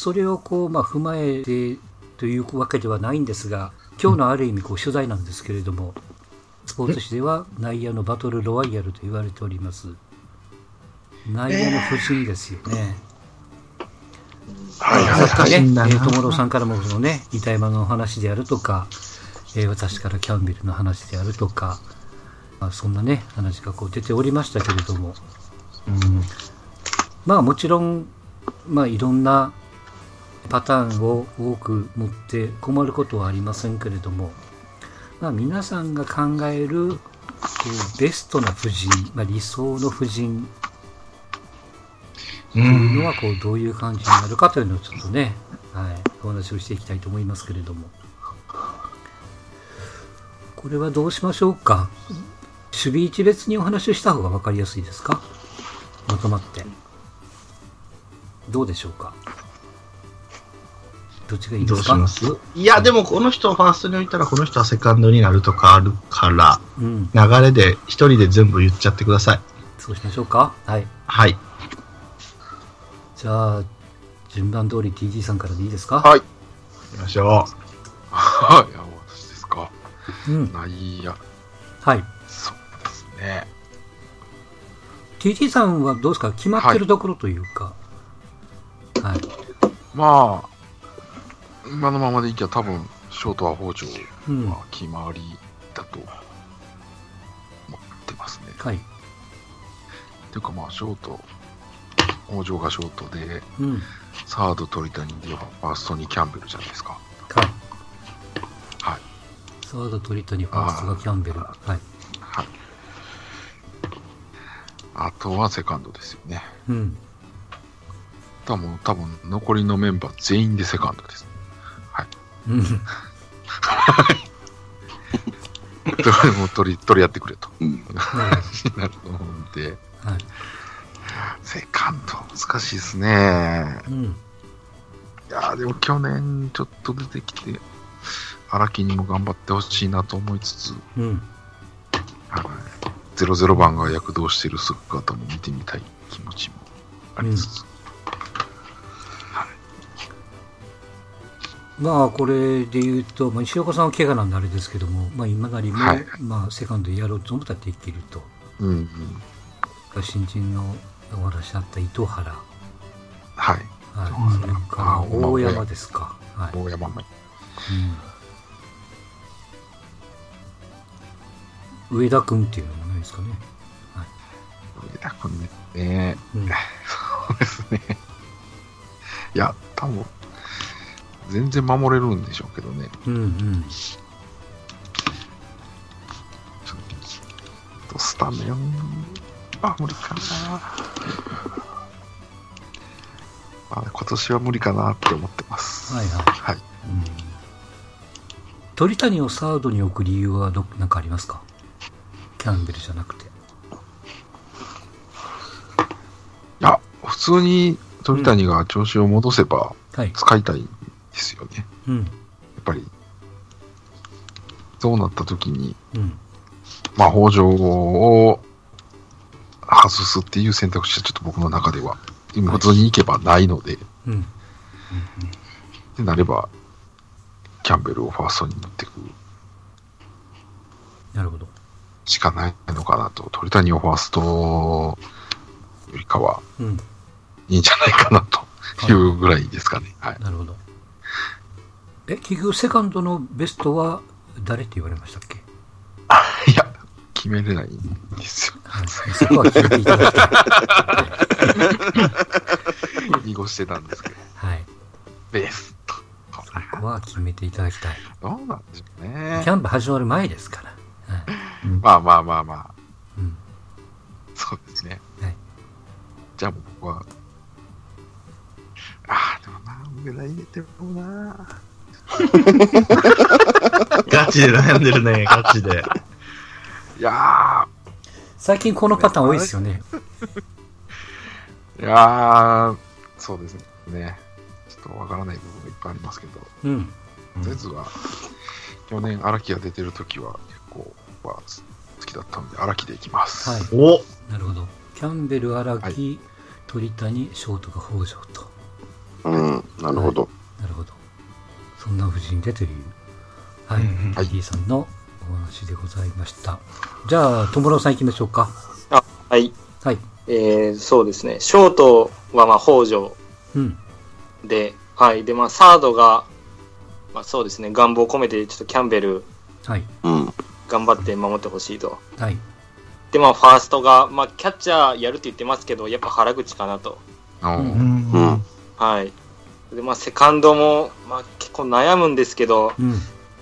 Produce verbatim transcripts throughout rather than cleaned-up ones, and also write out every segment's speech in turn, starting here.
それをこう、まあ、踏まえてというわけではないんですが、今日のある意味こう取材なんですけれども、スポーツ紙では内野のバトルロワイヤルと言われております。内野の布陣ですよね。 はいはいはい。 さっきね、えー、友郎さんからもそのね、板山の話であるとか、えー、私からキャンベルの話であるとか、まあ、そんなね、話がこう出ておりましたけれども、うん、まあもちろん、まあいろんなパターンを多く持って困ることはありませんけれども、まあ、皆さんが考えるこうベストな布陣、まあ、理想の布陣というのはこうどういう感じになるかというのをちょっとね、はい、お話をしていきたいと思いますけれども、これはどうしましょうか。守備位置別にお話をした方が分かりやすいですか。まとまってどうでしょうか。どっちがいいですか。 どうします？いや、でもこの人をファーストに置いたらこの人はセカンドになるとかあるから、うん、流れで一人で全部言っちゃってください。 そうしましょうか。はい。はい。じゃあ順番通り ティージー さんからでいいですか。 はい。行きましょう。 はい。私ですか。うん。内野。 はい。 そうですね。 ティージー さんはどうですか。決まってるところというか。はい。はい、 まあ。今のままでいきゃ多分ショートは北条は決まりだと思ってますね。 うん、はい。 というかまあショート北条がショートで、 うん、 サード鳥谷でファーストにキャンベルじゃないですか。 はい。 はい。 サード鳥谷ファーストがキャンベル。はい。はい。 あとはセカンドですよね。 うん。 多分多分残りのメンバー全員でセカンドです。はい。 うん。 はい。どれも取り取りやってくれと。うん。話になると思うんで。 はい。 セカンド難しいですね。 うん。いやでも去年ちょっと出てきて荒木にも頑張ってほしいなと思いつつ、 うん。 はい。ゼロゼロ番が躍動している姿も見てみたい気持ちもありつつ。うんまあこれで言うと、まあ、石岡さんは怪我なんであれですけども、まあ、今なりも、はい、まあ、セカンドでやろうと思ったらできると、 うんうん、 新人のお話あった糸原、 はい、 はい、それから大山ですか、 はい、大山も、 うん、上田君っていうのもないですかね、 はい、上田君ね、うん、そうですね、いや多分全然守れるんでしょうけどね。 うんうん。 ちょっとスタメンあ無理かな。あ今年は無理かなって思ってます。 はいはい。 はい。うん、 鳥谷をサードに置く理由はど何かありますか。キャンベルじゃなくて。いや普通に鳥谷が調子を戻せば使いたい。はいですよね、 うん、やっぱりそうなった時に、 うん、 まあ北条を外すっていう選択肢はちょっと僕の中では今普通に行けばないので、 うんうんうん、 ってなればキャンベルをファーストに持っていくなるほどしかないのかなと。鳥谷をファーストよりかは、うん、いいんじゃないかなというぐらいですかね。はい、 なるほど。え、結局セカンドのベストは誰って言われましたっけ。 いや決めれないんですよ、 はい、そこは決めていただきたい濁してたんですけど、 はい、 ベストそこは決めていただきたい。 どうなんでしょうね。 キャンプ始まる前ですから、はいうん、まあまあまあまあ、 うん、 そうですね、 はい、 じゃあ僕はああでもな上田入れてもなガチで悩んでるね、ガチで。 いや最近このパターン多いですよね。 いやーそうですね。ちょっとわからない部分がいっぱいありますけど、 うん。 ゼズは去年荒木が出てる時は結構は好きだったので荒木でいきます。 はい。 お、 なるほど。キャンベル荒木、はい、鳥谷ショートが北条と。 うん、なるなるほど、 はい、なるほど。そんな布陣でという、はい、うん、はい、T さんのお話でございました。じゃあ、友郎さん行きましょうか。 あ、はい。 はい。 えー、そうですね。ショートは、まあ、北条。うん。で、はい。で、まあ、サードが、まあ、そうですね。願望を込めて、ちょっとキャンベル。 はい。 うん。 頑張って守ってほしいと。 はい。 で、まあ、ファーストが、まあ、キャッチャーやるって言ってますけど、やっぱ原口かなと。 うん。 うん。 はい。で、まあ、セカンドも、まあ、結構悩むんですけど、うん、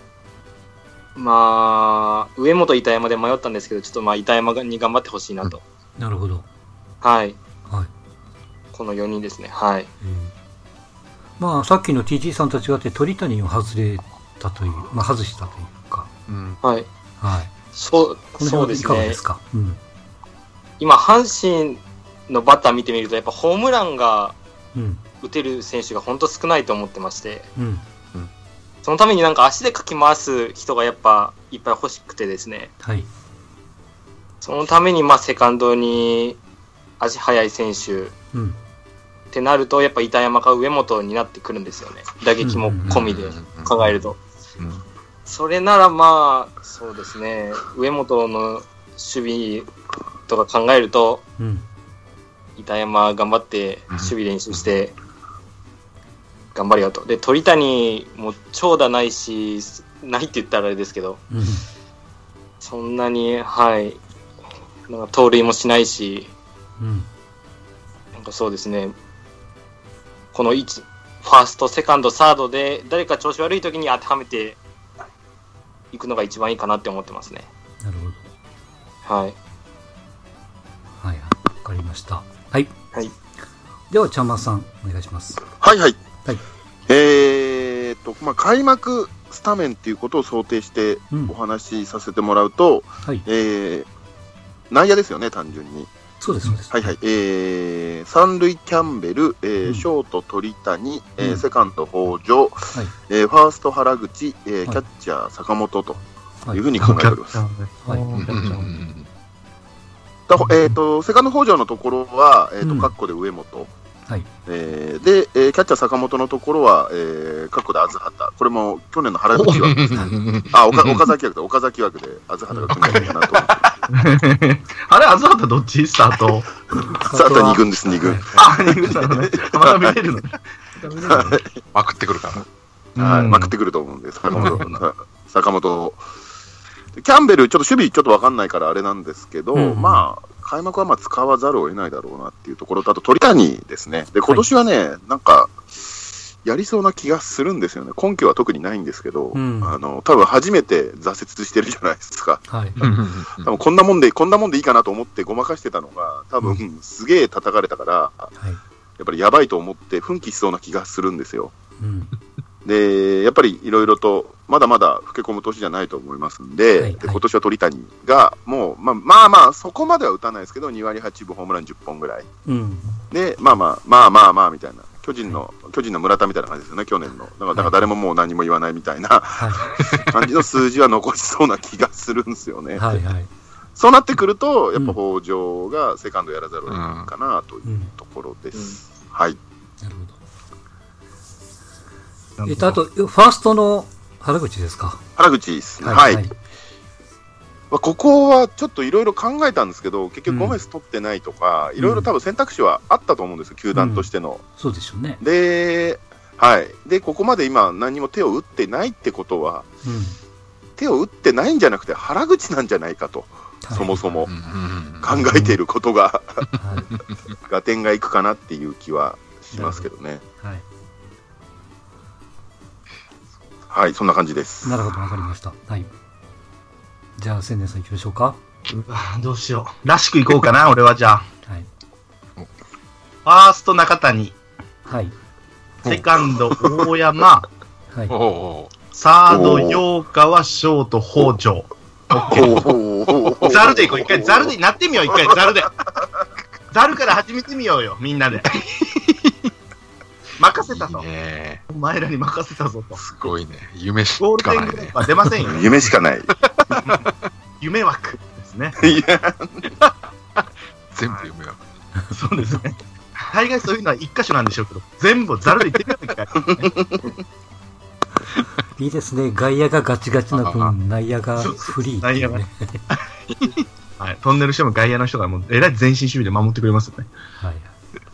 まあ、上本、板山で迷ったんですけど、ちょっとまあ、板山に頑張ってほしいなと。 うん、なるほど。 はい。 はい。 このよにんですね。はい。 うん、まあ、さっきの ティージー さんと違って、鳥谷を外れたという、まあ、外したというか。 うん、はい。 はい。 そう、そうですね。 いかがですか。うん、 今、阪神のバッター見てみると、やっぱホームランが打てる選手が本当少ないと思ってまして、 うん、 そのためになんか足でかき回す人がやっぱいっぱい欲しくてですね。 はい。 そのためにまあセカンドに足速い選手、うん、ってなるとやっぱ板山か上本になってくるんですよね。打撃も込みで考えると。うんうんうん、それならまあそうですね。上本の守備とか考えると、うん、板山頑張って守備練習して頑張るよと。で鳥谷も長打ないし、ないって言ったらあれですけど、 うん、 そんなにはいなんか盗塁もしないし、 うん、 なんかそうですね。このいちファースト、セカンド、サードで誰か調子悪い時に当てはめていくのが一番いいかなって思ってますね。 なるほど。はい。 はい、わかりました。はい。 はい。 では、ちゃんまさん、お願いします。 はいはい。 はい。 えーっと、まあ、開幕スタメンっていうことを想定してお話しさせてもらうと、 うん、はい。 えー、内野ですよね、単純に。 そうです、そうです。 はいはい。えー、三塁キャンベル、えーうん、ショート鳥谷、えーうん、セカンド北条、はい、えー、ファースト原口、えーはい、キャッチャー坂本というふうに考えております。はい。はいえー、とセカンド北条のところは、えーと、カッコで上本、 はいえー、で、えー、キャッチャー坂本のところは、えー、カッコで東畑、これも去年の原口枠ですね。あ、岡, 岡崎枠で、岡崎枠で東畑が組んでるかなと思って。 あれ、東畑どっちスタートスタートに軍です、に軍。 あ、に軍なのね。まだ見れるの。 まくってくるかな。はい、まくってくると思うんです、坂本。坂本キャンベル、ちょっと守備ちょっと分かんないからあれなんですけど、うん、まあ、開幕はまあ使わざるを得ないだろうなっていうところと、あと鳥谷ですね。で、今年はね、はい、なんか、やりそうな気がするんですよね。根拠は特にないんですけど、うん、あの、多分初めて挫折してるじゃないですか。 はい。 多分こんなもんで、こんなもんでいいかなと思ってごまかしてたのが、多分、うん、すげえ叩かれたから、はい、やっぱりやばいと思って奮起しそうな気がするんですよ。 うんで、やっぱりいろいろと、まだまだ老け込む年じゃないと思いますんで、はいはい、で今年は鳥谷が、もう、まあまあまあ、そこまでは打たないですけど、にわりはちぶホームランじゅっぽんぐらい。 うん、 で、まあまあ、まあまあまあ、みたいな。巨人の、はい、巨人の村田みたいな感じですよね、去年の。だから、だから誰ももう何も言わないみたいな、はい、感じの数字は残しそうな気がするんですよね。 はいはい。 そうなってくると、やっぱ北条がセカンドやらざるを得ないかなというところです。うんうん、はい。 なるほど。えっと、あと、ファーストの原口ですか。 原口ですね。はい。はいはい、ここはちょっといろいろ考えたんですけど、結局ゴメス取ってないとか、いろいろ多分選択肢はあったと思うんですよ、球団としての。 うん、そうでしょうね。 で、はい。で、ここまで今何も手を打ってないってことは、 うん、 手を打ってないんじゃなくて原口なんじゃないかと、はい、そもそも考えていることが、合点がいくかなっていう気はしますけどね。 はい。 はい、そんな感じです。 なるほど、わかりました。はい。じゃあ、千年さん行きましょうか。 うわ、どうしよう。らしく行こうかな、俺はじゃあ。 はい。 ファースト中谷。 はい。 セカンド大山。 はい。 サード陽川、ショート北条。オッケー。ザルで行こう。一回ザルでなってみよう、一回ザルで。ザルから始めてみようよ、みんなで。任せたぞ。いいね、お前らに任せたぞと。 すごいね。夢しかないね。 出ませんよ。 夢しかない。 夢枠ですね。 いや全部夢枠。 そうですね。 大概そういうのは一箇所なんでしょうけど、全部ざるでいってるような気がしますね。 いいですね。外野がガチガチな分、内野がフリーっていうね。 はい。トンネルしても外野の人がもう、えらい前進守備で守ってくれますよね。 はい。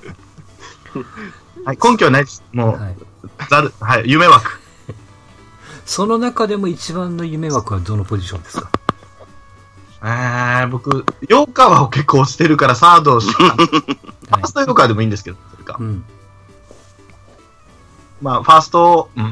はい。根拠はないです。もう、 はい、 ざる、はい。夢枠。 その中でも一番の夢枠はどのポジションですか？ えー、僕、ヨーカーを結構してるからサードをしか、ファーストヨーカーでもいいんですけど、それか。うん、まあ、ファースト、うん、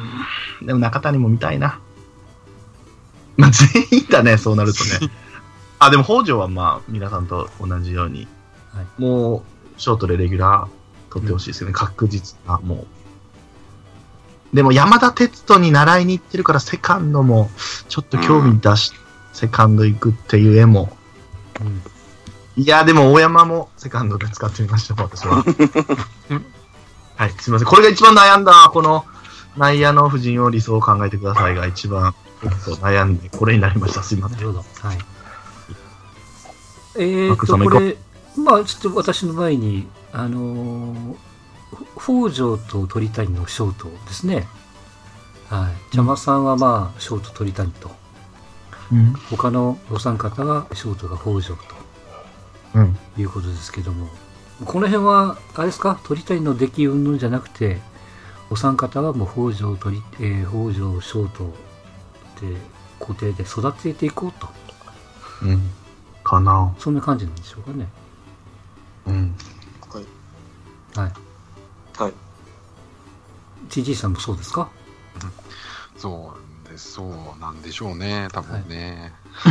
でも中谷も見たいな。まあ、全員だね、そうなるとね。あ、でも北条はまあ、皆さんと同じように、はい、もう、ショートでレギュラー取ってほしいですよね、うん、確実な、もう。でも、山田哲人に習いに行ってるから、セカンドも、ちょっと興味出して、うんセカンド行くっていう絵も、うん、いやでも大山もセカンドで使ってみました私ははいすみませんこれが一番悩んだこの内野の布陣を理想を考えてくださいが一番悩んでこれになりましたすみません。なるほどはいえーっとこれまあちょっと私の前にあのー、北条と鳥谷のショートですねはい邪魔さんはまあショート鳥谷とうん、他のお三方はショートが北条と、うん、いうことですけどもこの辺はあれですか鳥谷の出来云々じゃなくてお三方はもう北条鳥、えー、北条ショートで固定で育てていこうと、 うん、かなそんな感じなんでしょうかねうんはいはいはいティージー さんもそうですか、 うん、そうそうなんでしょうね、多分ね。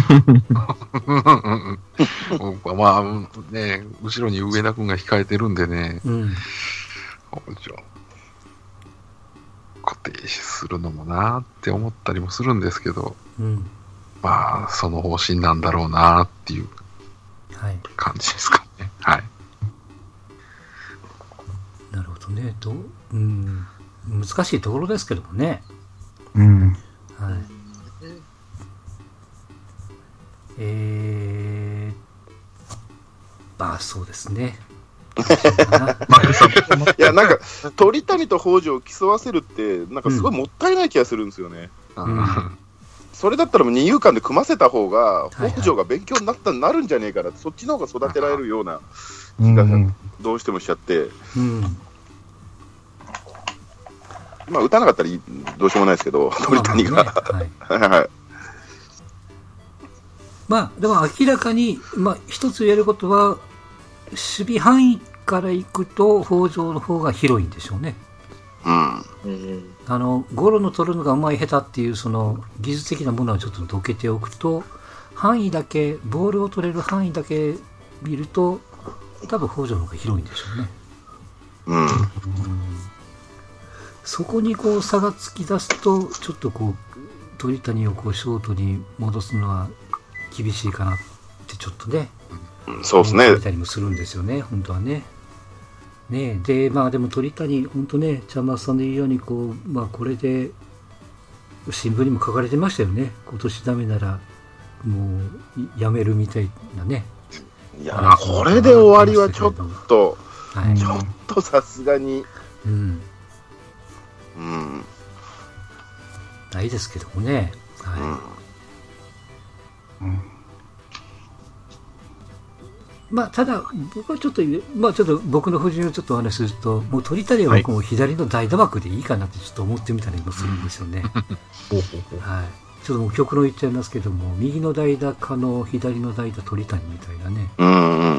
はい、まあね、後ろに上田君が控えてるんでね、うん、固定するのもなって思ったりもするんですけど、うん、まあ、その方針なんだろうなっていう感じですかね。はい。 なるほどね、どう、うん、難しいところですけどもね。 うんはい、えー、まあそうですね。 いやなんか鳥谷と北条を競わせるってなんかすごいもったいない気がするんですよね。うん、それだったらもう二遊間で組ませた方が北条が勉強になったなるんじゃねえかなって、そっちの方が育てられるような気がどうしてもしちゃって。うんまあ打たなかったらどうしようもないですけど、鳥谷が。はい。 まあ、でも明らかに、まあ、一つ言えることは、守備範囲からいくと、北条の方が広いんでしょうね。 うん。 あの、ゴロの取るのがうまい下手っていう、その、技術的なものはちょっとどけておくと、範囲だけ、ボールを取れる範囲だけ見ると、多分北条の方が広いんでしょうね。 うん。うんそこにこう差が突き出すとちょっとこう鳥谷をこうショートに戻すのは厳しいかなってちょっとね、 うん、そうですね。 思ったりもするんですよね本当はね。ねでまあでも鳥谷本当ね茶松さんの言うようにこうまあこれで新聞にも書かれてましたよね今年ダメならもうやめるみたいなね。 いやこれで終わりはちょっと、はい、ちょっとさすがに。 うんうん、 ないですけどもね、はいうんうん、 まあただ僕はちょっと、まあ、ちょっと僕の布陣をちょっとお話しするともう鳥谷は僕も左の代打枠でいいかなってちょっと思ってみたりもするんですよね、はい、ちょっともう極論言っちゃいますけども右の代打かの左の代打鳥谷みたいなね、 うんうんはい、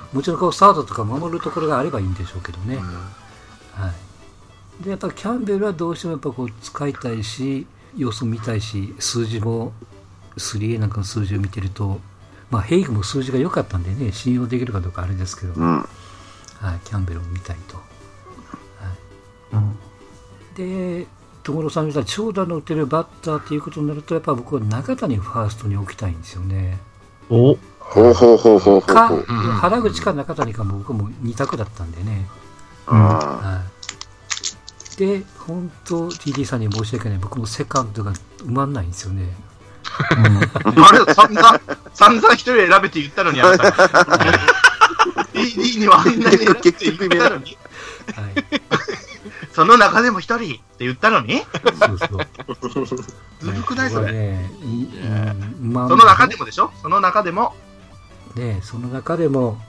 もちろんこうサードとか守るところがあればいいんでしょうけどね、うんはいでやっぱキャンベルはどうしてもやっぱこう使いたいし様子見たいし数字も スリーエー なんかの数字を見てるとまあヘイグも数字が良かったんでね信用できるかどうかあれですけど、 うんはい、キャンベルを見たいと、はいうん、で所さんみたいに長打の打てるバッターっていうことになるとやっぱ僕は中谷をファーストに置きたいんですよね。 おほうほうほうほうほうか原口か中谷かも僕もに択だったんでね、 うんはいで、本当 ティーディー さんに申し訳ない。僕もセカンドが埋まんないんですよね。 うん、あれ、散々、散々一人選べて言ったのにあなた。ティーディディー にはあんなに選って言ったのに、はい、その中でも一人って言ったのに、そうそう。ずるくないそれ、ねうんまあ。その中でもでしょ？その中でも。 ねその中でも、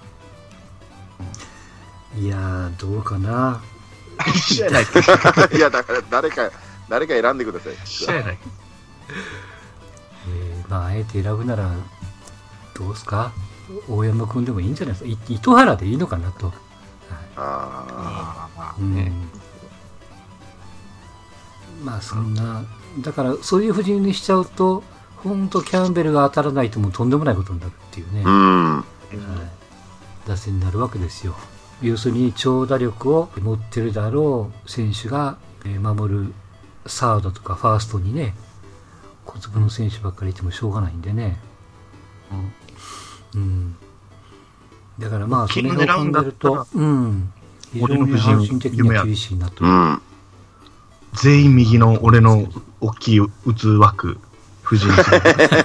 いやー、どうかな。 一緒やないか。 いや、だから誰か、誰か選んでください。 一緒やないか。 えー、まあ、あえて選ぶなら、どうですか？大山くんでもいいんじゃないですか。糸原でいいのかなと。はい、 ああ、 うん、まあそんなだからそういう布陣にしちゃうと本当キャンベルが当たらないともうとんでもないことになるっていうね、 うんはい、打線になるわけですよ。要するに長打力を持ってるだろう選手が守るサードとかファーストにね小粒の選手ばっかりいてもしょうがないんでね、うんうん、だからまあそれを考えると、うん、非常に阪神的には厳しいなと、うん、 全員右の俺の大きい打つ枠藤井さん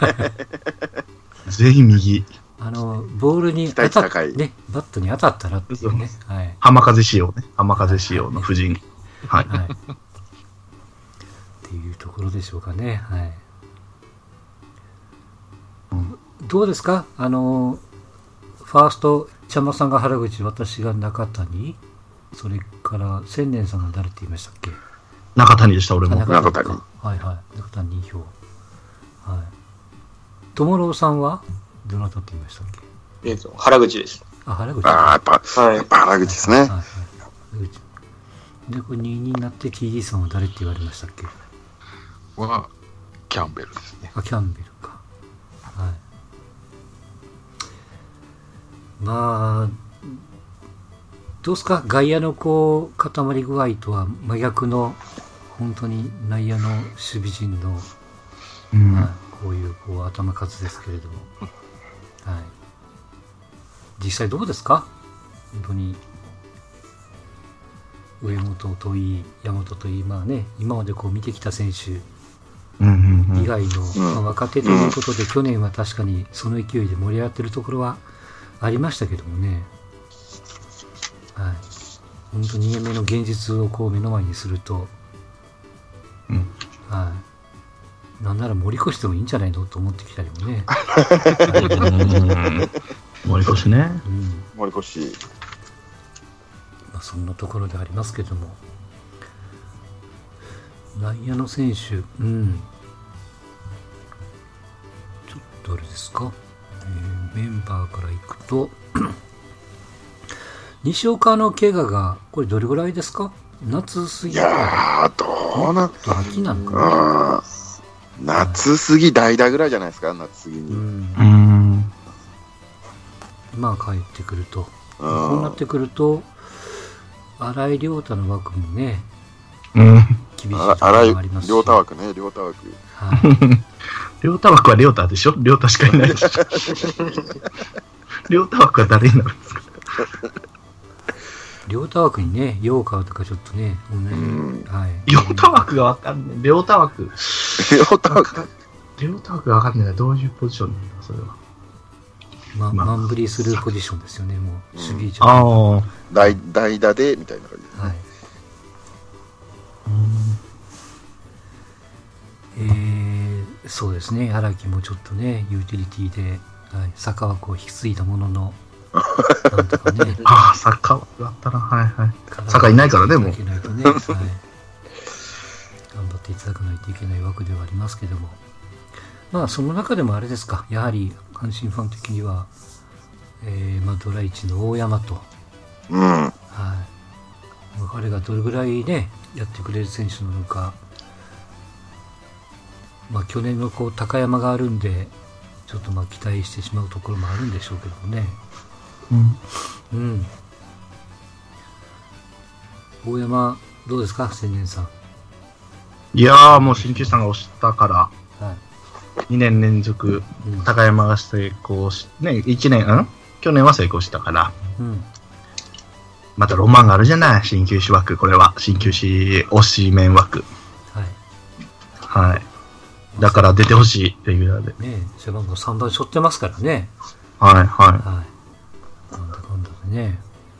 全員右あのボールに当たっ、ね、バットに当たったらっていうね、はい、 浜風仕様ね浜風仕様の布陣、はいはいはい、 っていうところでしょうかね、はいうん、どうですかあのファースト茶間さんが原口私が中谷それから千年さんが誰って言いましたっけ中谷でした俺も中谷はいはい中谷に票はい友郎さんはどなたって言いましたっけえっと原口ですあ原口ああやっぱ、はい、やっぱ原口ですねはい、はい、 原口でこれにになって ティーディー さんは誰って言われましたっけはキャンベルですねあキャンベルかはいまあどうですか外野のこう固まり具合とは真逆の本当に内野の守備陣の、うんまあ、こういうこう頭数ですけれども、はい、実際どうですか本当に上本といい山本といいまあね今までこう見てきた選手以外の、まあ、若手ということで、去年は確かにその勢いで盛り上がってるところはありましたけどもね、はい、本当ににねんめの現実をこう目の前にすると、うんはい、なんなら盛り越してもいいんじゃないのと思ってきたりもね盛り越しね、 うん、盛り越し、 まあ、そんなところでありますけども内野の選手、うん、ちょっとあれですか、えー、メンバーからいくと西岡の怪我がこれどれぐらいですか夏過ぎいやーどうなった秋なのかな夏過ぎ代打ぐらいじゃないですか夏過ぎにうんうんまあ帰ってくるとこうなってくると新井亮太の枠もねうん厳しいところもありますし亮太枠ね亮太枠亮太枠は亮太でしょ亮太しかいないでしょ亮太枠は誰になるんですか亮太枠にね、陽川とかちょっとね、同じ、うんはい、 亮太枠がわかんない。亮太枠。 亮太枠亮太枠がわかんない。どういうポジションなんだ、それは。 ま、まあ、マンブリするポジションですよね、もう、守備上。ああ。 代, 代打で、みたいな感じですね。はい。 うんえー、そうですね、荒木もちょっとね、ユーティリティで、はい、坂枠を引き継いだものの、なんとかね、 ああ、坂枠だったな、はいはい。坂いないからね、もう。いけないとね、はい。頑張っていただかないといけない枠ではありますけども。まあ、その中でもあれですか、やはり、阪神ファン的には、えー、まあ、ドライチの大山と、 うん。はい。 彼がどれぐらいね、やってくれる選手なのか、まあ、去年のこう、高山があるんで、ちょっとまあ、期待してしまうところもあるんでしょうけどもね。うん。うん。大山、どうですか、千年さん。 いやー、もう新旧さんが押したから、はい、にねん連続、うん、高山が成功し、ね、いちねん、ん去年は成功したから、うん、またロマンがあるじゃない、新旧市枠、これは、新旧市推し面枠。はい。はい。だから出てほしい、レギュラーで。 ねえ、背番号さんばん背負ってますからね。 はい、はい。はい。 なんだかんだでね。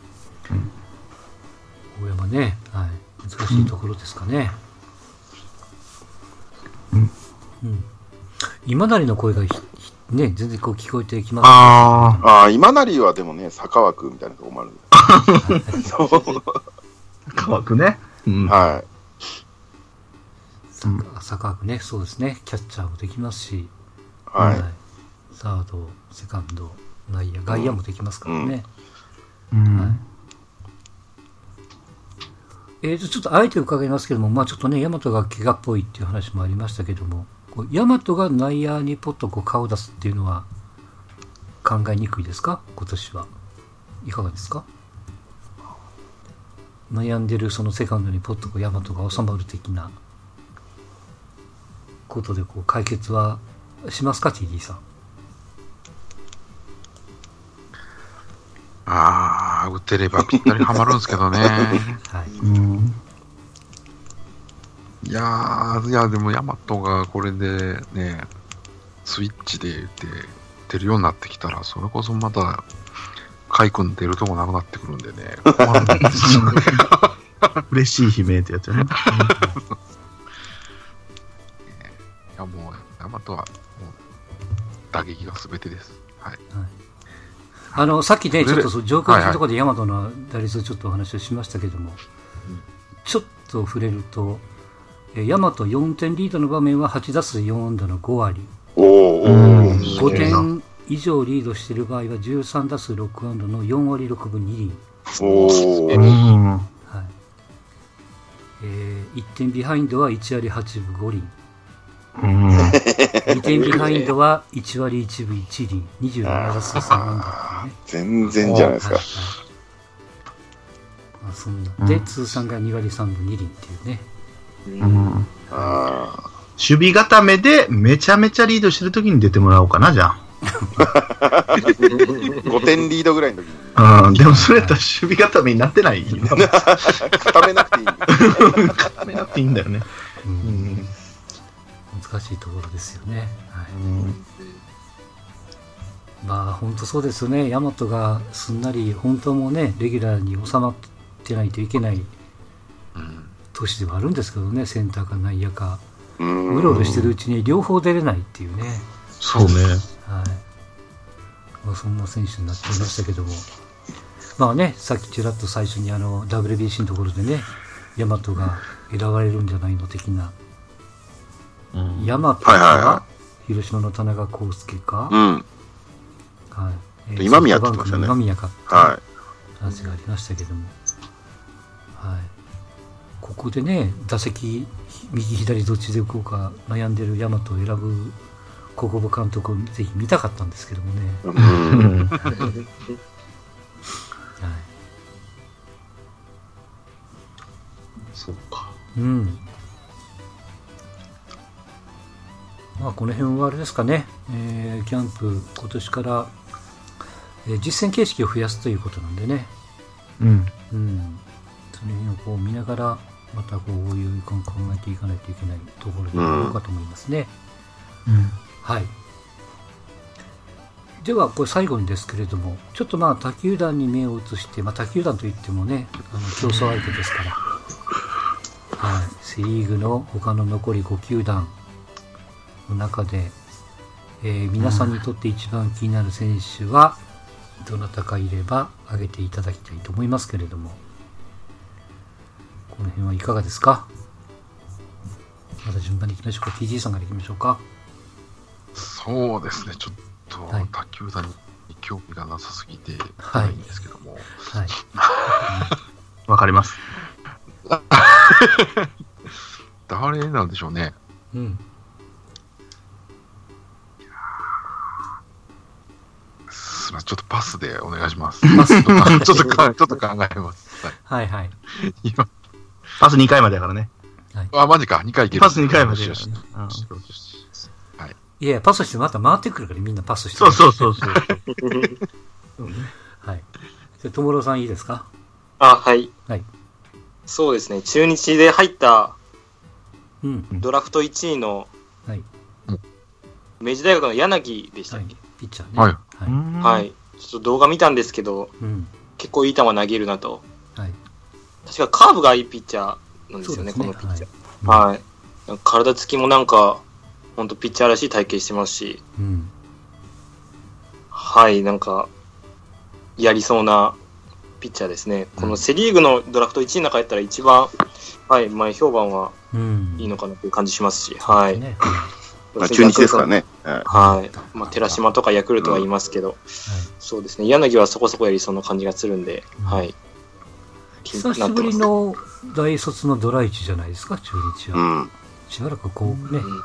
うん、大山ね、はい、難しいところですかね。うん。うん。今成の声がね、全然こう聞こえてきます、ね。 ああ、今成はでもね、坂枠みたいなとこもあるんで。そう。 坂枠ね。 うん、はい。 坂坂枠ね、そうですね。キャッチャーもできますし、 はい。はい、 サード、セカンド、内野、外野もできますからね。 うん。はい、 えーと、ちょっとあえて伺いますけども、まあちょっとね、大和が怪我っぽいっていう話もありましたけども、大和が内野にポッとこう顔を出すっていうのは考えにくいですか、今年は。いかがですか。悩んでるそのセカンドにポッとこう大和が収まる的なことでこう解決はしますか、 ティーディー さん。 ああ、打てればぴったりはまるんですけどね。はい。うんいやー、いや、でも、ヤマトがこれでね、スイッチで出出るようになってきたら、それこそまた、カイ君出るとこなくなってくるんでね、困るんですよね。 嬉しい悲鳴ってやつよね。いや、もう、ヤマトは、もう、打撃が全てです。はい。はい、 あの、さっきね、ちょっとそう上空のところでヤマトの打率ちょっとお話をしましたけども、はいはい、ちょっと触れると、大和よんてんリードの場面ははち打数よん安打のご割。 おーごてん以上リードしている場合はじゅうさん打数ろく安打のよん割ろく分に厘。 おー、 はいえー、いってんビハインドはいち割はち分ご厘。にてんビハインドはいち割いち分いち厘。にじゅうなな打数さん安打、ね。 全然じゃないですか。はいはいまあ、そんなで、通算がに割さん分に厘っていうね。 うんあ守備固めでめちゃめちゃリードしてるときに出てもらおうかな、じゃあ。 ごてんリードぐらいの時に。 あでもそれやったら守備固めになってない。 固めなくていい。 固めなくていいんだよね。うんうん、 難しいところですよね。はいうんまあ本当そうですよね。大和がすんなり本当もねレギュラーに収まってないといけない年ではあるんですけどね、センターか内野かうろうろしてるうちに両方出れないっていうね。 そうね。はい。 まあ、そんな選手になっていましたけども、まあね、さっきちらっと最初にあの ダブリュービーシー のところでね、大和が選ばれるんじゃないの的な。うん、大和か、はいはいはい、広島の田中康介か。 うんはいえー、 今宮って言ってましたね。 今宮かって話がありましたけども、はい、ここでね打席右左どっちで行こうか悩んでる大和を選ぶ小久保監督をぜひ見たかったんですけどもね、うんはい、 そうかうんまあこの辺はあれですかね、えー、キャンプ今年からえー、実戦形式を増やすということなんでね、 うんうん、その辺をこう見ながらまたこういう考えていかないといけないところであろうかと思いますね、 うんうん、 はいではこれ最後にですけれどもちょっとまあ他球団に目を移して、まあ、他球団といってもねあの競争相手ですから、はい、セリーグの他の残りご球団の中で、えー、皆さんにとって一番気になる選手はどなたかいれば挙げていただきたいと思いますけれども、この辺はいかがですか。また順番にいきましょうか。 ティージー さんからいきましょうか。 そうですねちょっと他球団に興味がなさすぎてないんですけども、 はいわ、はい、かります誰なんでしょうね。 うんちょっとパスでお願いします。パスちょっとちょっと考えます。 はいはい。 今パスにかいまでだからね。 はい、あ、マジか。にかいいける。 パスにかいまでだからね。 はい。いや、パスしてまた回ってくるからみんなパスして。 そうそうそうそう。 はい。じゃあ、ともろさんいいですか。 あ、はい。 はい。 そうですね。中日で入った、 うん、 ドラフトいちいの、 はい。 明治大学の柳でしたっけ、はい、 ピッチャーね。 はい。 はい。はい。ちょっと動画見たんですけど、 うん、 結構いい球投げるなと。 はい。 確かカーブがいいピッチャーなんですよね、 そうですねこのピッチャー。 はい。 はい。なんか体つきもなんか、ほんとピッチャーらしい体型してますし、 うん。 はい、なんか、やりそうなピッチャーですね。このセリーグのドラフトいちいの中やったら一番、はい、前評判はいいのかなという感じしますし、はい。 ねまあ、中日ですからね。 はい。まあ、寺島とかヤクルトは言いますけど、 はい、 そうですね。柳はそこそこやりそうな感じがするんで、 うん、 はい。 久しぶりの大卒のドライチじゃないですか、中日は。うん、しばらくこうね、うん、での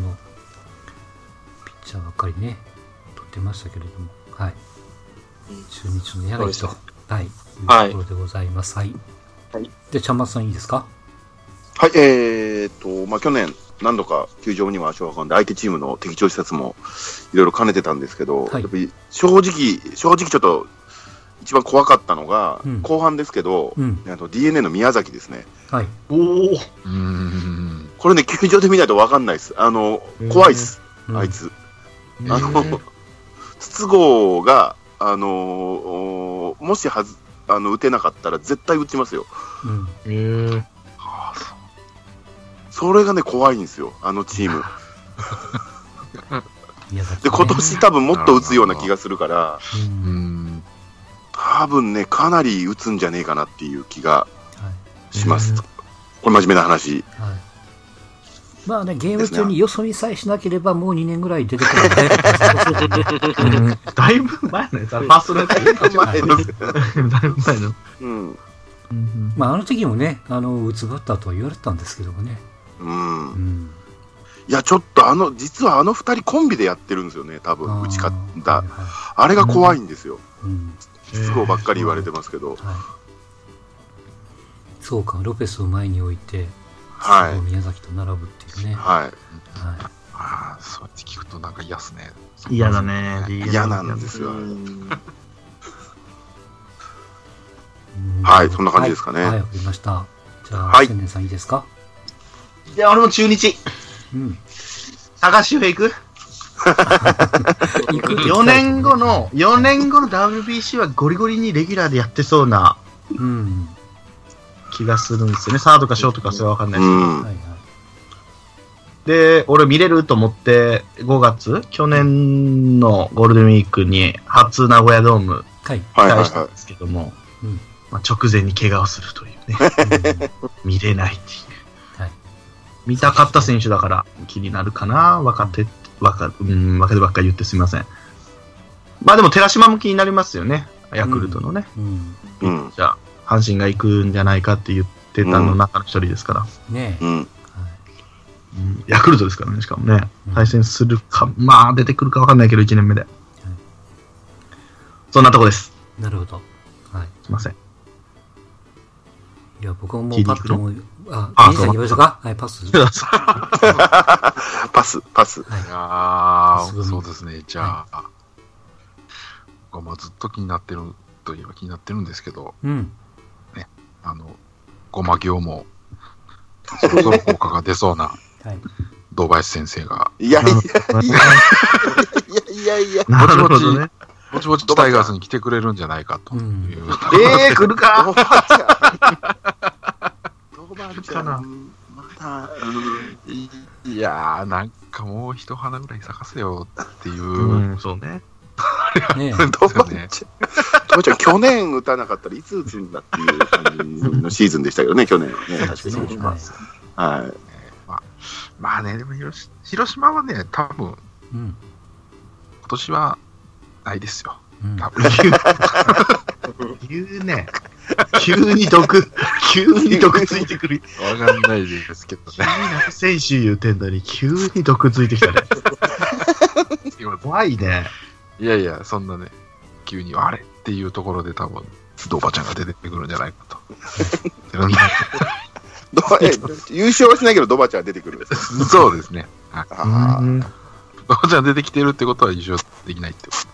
ピッチャーばっかりね、取ってましたけれども、はい。うん、中日の柳と、はい、いうところでございます。はい。はい。で、ちゃんまつさんいいですか？ はい、えーっと、まあ、去年、何度か球場にも足を運んで、相手チームの敵地視察もいろいろ兼ねてたんですけど、はい、やっぱり正直、正直ちょっと一番怖かったのが、うん、後半ですけど、うん、あの ディーエヌエー の宮崎ですね。 はい、 おー、うん、これね、球場で見ないと分かんないです。あの怖いです、あいつ。あの筒香が、あのもしはずあの打てなかったら絶対打ちますよ。うん、へー、それがね、怖いんですよ、あのチーム。で、今年多分もっと打つような気がするから、うん、多分ね、かなり打つんじゃねえかなっていう気がします。はい、これ真面目な話。はい、 まあね、ゲーム中によそ見さえしなければもうにねんぐらい出てくるんで。 だいぶ前のやつ、ファーストのやつ。だいぶ前の。だいぶ前の。 うん。まあ、あの時もね、あの、打つバッターとは言われてたんですけどもね。 うん、うん、いやちょっとあの実はあのふたりコンビでやってるんですよね、多分打ち方、はいはい、あれが怖いんですよ。筒香ばっかり言われてますけど、はい、 そうか、ロペスを前に置いて、 はい、 宮崎と並ぶっていうね。 はい。はい、 ああ、そうやって聞くとなんか嫌っすね。 嫌だね。 嫌なんですよ。はい、そんな感じですかね。 はい、わかりました。じゃあ、 はい、 千年さんいいですか？ いや、俺も中日。うん。高潮へ行くよねんごの、よねんごの ダブリュービーシー はゴリゴリにレギュラーでやってそうな気がするんですよね。サードかショートかそれはわかんないですけど。うん、で、俺見れると思って、ごがつ、去年のゴールデンウィークに初名古屋ドーム期待したんですけども、まあ、直前に怪我をするというね。見れないっていう。見たかった選手だから気になるかな。若手、若、うん、若手ばっかり言ってすみません。まあでも寺島も気になりますよね。ヤクルトのね。うん。じゃあ、阪神が行くんじゃないかって言ってたの中の一人ですから。 ねえ。うん。 ヤクルトですからね、しかもね。対戦するか、まあ出てくるかわかんないけど、いちねんめで。そんなとこです。 なるほど。はい。 すいません。 いや、僕はもうパッともう、あ、あ、そう。行きましょうか。はい、パス。 パス、パス。 はい、ああ、そうですね。じゃあ、僕はもうずっと気になってるといえば気になってるんですけど、うん。ね、あの、ごま行も、そろそろ効果が出そうな、はい。堂林先生が。 いやいやいや、いやいやいや、 ぼちぼち、ね、ぼちぼちタイガースに来てくれるんじゃないかという。うん、 えー、来るかかな、また、 うん、いやー、なんかもう一花ぐらい咲かせよっていう、うん、 そうね。 ねえ、どうちゃん、ちゃん、去年打たなかったらいつ打つんだっていう感じのシーズンでしたけどね、去年はね、確かにそうします。はい。 まあ、まあね、でも広、広島はね、多分、うん、今年はないですよ。うん、多分。 言うね。急に毒、急に毒ついてくる。 わかんないですけどね。 選手言うてんのに急に毒ついてきたね。怖いね。 いやいや、そんなね、急にあれっていうところで多分、ドバちゃんが出てくるんじゃないかと。 優勝はしないけどドバちゃんが出てくるんです。 そうですね。ドバちゃん出てきてるってことは優勝できないってこと。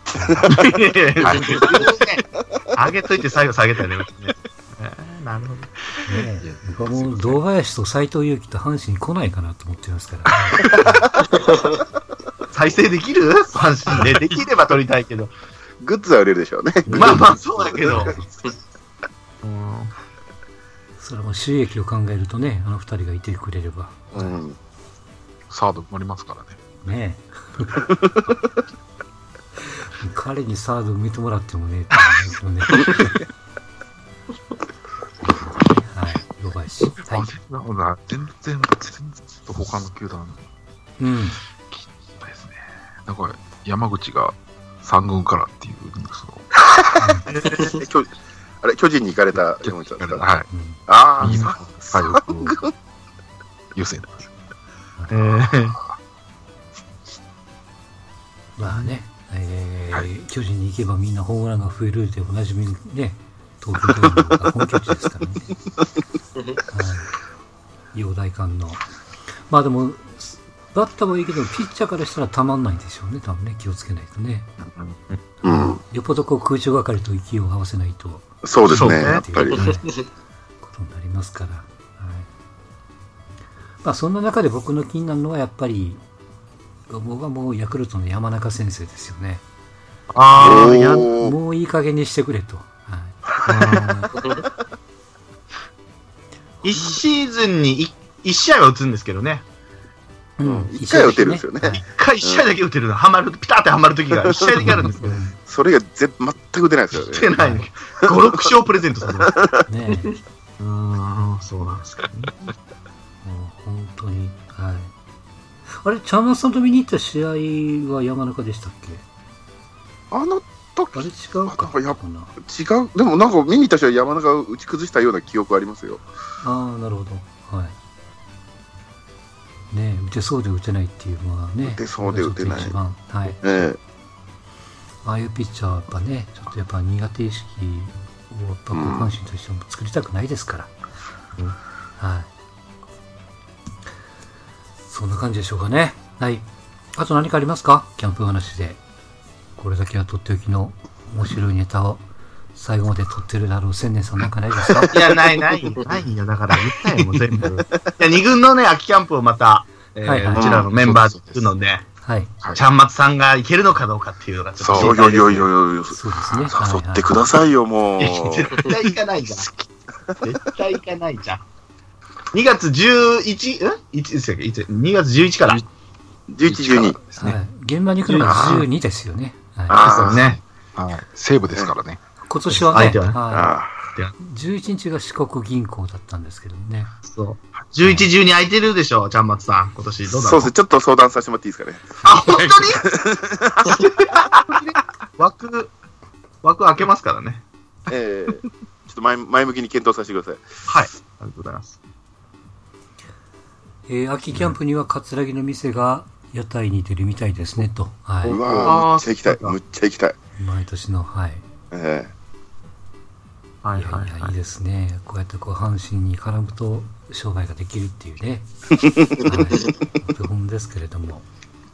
上げといて最後下げたね。なるほど。 ね、僕はもう堂林と斎藤佑樹と阪神来ないかなと思ってますから、ね。 再生できる？阪神ね、できれば取りたいけど。 グッズは売れるでしょうね。 まあまあ、そうだけど。 うん、それも収益を考えるとね、あの二人がいてくれれば。 うん。 サード埋まりますからね。 ねえ。彼にサード埋めてもらってもね、って思うんですよね。はい、弱いし。はい。 なるほど、全然、全然と他の球団。 うん。 きついですね。なんか、山口が三軍からっていうニュースを。 あれ、巨人に行かれた山口さんですか？ はい。 ああ、最後、優先。 えー、 まあね、えーはい、巨人に行けばみんなホームランが増えるでおなじみね、東京ドームが本拠地ですからね。はい、陽大館の。まあでも、バッターはいいけど、ピッチャーからしたらたまんないでしょうね、多分ね、気をつけないとね。 うん、 よっぽどこう空中係と息を合わせないと。 そうですね、やっぱり。 ことになりますから。はい、まあそんな中で僕の気になるのはやっぱり、僕はもうヤクルトの山中先生ですよね。 ああ、やもういい加減にしてくれと。はい、 一シーズンに一試合は打つんですけどね。 うん、一回は打てるんですよね。 一回一試合だけ打てるの、はまる、ピタってはまるときが一試合だけあるんですけど、 それがぜ全く打てないですよね。 打てない。ご、ろく勝プレゼントされます。 ねえ。 うーん、そうなんですかね。 もう本当に、はい。あれ、チャンナさんと見に行った試合は山中でしたっけ？ あの時、 あれ違うかや違う。でもなんか見に行った試合山中を打ち崩したような記憶ありますよ。 ああ、なるほど。はい。ねえ、打てそうで打てないっていうのはね。 打てそうで打てない。 一番、はい。 ええ。 ああいうピッチャーはやっぱね、ちょっとやっぱ苦手意識をやっぱ阪神としても作りたくないですから。うん、はい。そんな感じでしょうかね。はい。あと何かありますか？キャンプ話で。これだけはとっておきの面白いネタを最後まで撮ってるだろう千年さんなんかないですか？ いや、ないない。ないよ。だから言ったよ、もう全部。いや、二軍のね、秋キャンプをまた、えーはいはい、うちらのメンバーで行くので、 はい。 ちゃんまつさんが行けるのかどうかっていうのがちょっと。 そう、いやいやいやいや、 そうですね。 誘ってくださいよ、もう。 絶対行かないじゃん。絶対行かないじゃん。にがつじゅういち、ん ?いち でしたっけ ?に 月じゅういちから。 じゅういち、じゅうに。 はい。現場に行くのがじゅうにですよね。 はい。ああ、ね。 はい。西部ですからね。 今年はね、 はねはい、じゅういちにちが四国銀行だったんですけどね。 そう。じゅういち、じゅうに空いてるでしょ、ちゃんまつさん。今年どうだろう？ そうですね。ちょっと相談させてもらっていいですかね。 あ、本当に枠、枠開けますからね。 ええー、ちょっと前前向きに検討させてください。 はい。ありがとうございます。 えー、秋キャンプには葛城の店が屋台に出るみたいですね、と。はい。 うわぁ、むっちゃ行きたい。むっちゃ行きたい。 毎年の、はい。 ええー。はいはいはい。いやいや、いいですね。こうやってこう、阪神に絡むと商売ができるっていうね。はい。基本ですけれども。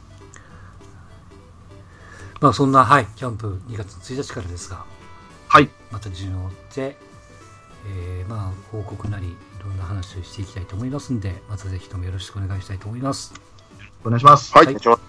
まあ、そんな、はい、キャンプにがつついたちからですが。 はい。 また順を追って、えー、まあ、報告なり、いろんな話をしていきたいと思いますんで、またぜひともよろしくお願いしたいと思います。 お願いします。 はい。はい。